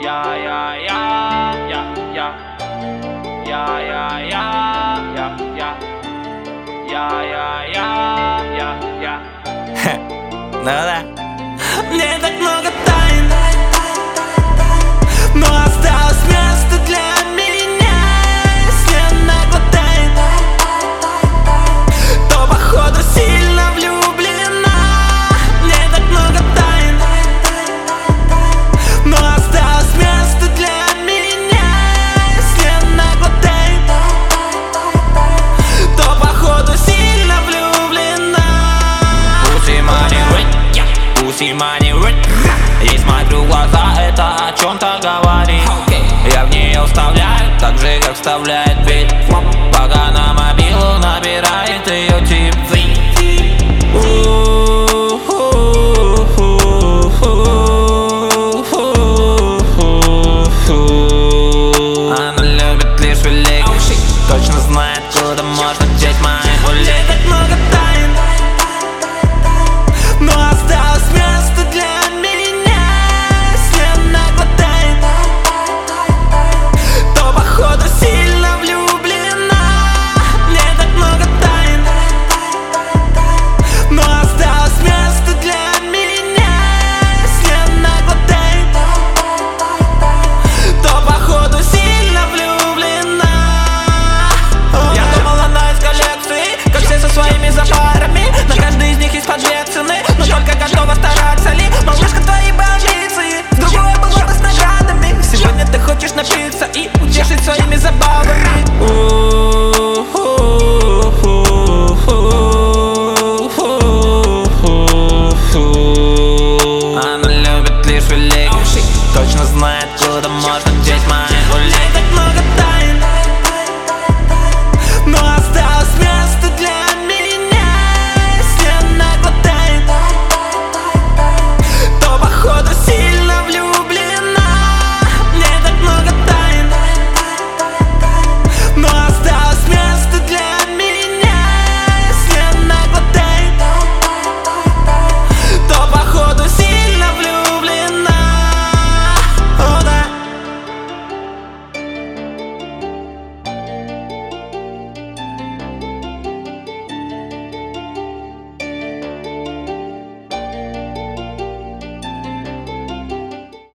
Ну да. Мне так много тайн, но осталось место для меня. Если она глотает, то походу сильно влюблена. Мне так много тайн, но осталось место для меня. Если она глотает, то походу сильно влюблена. Pussy money, и смотрю в глаза, это о чем-то говорит. Я в нее вставляю, так же как вставляет бит. Пока на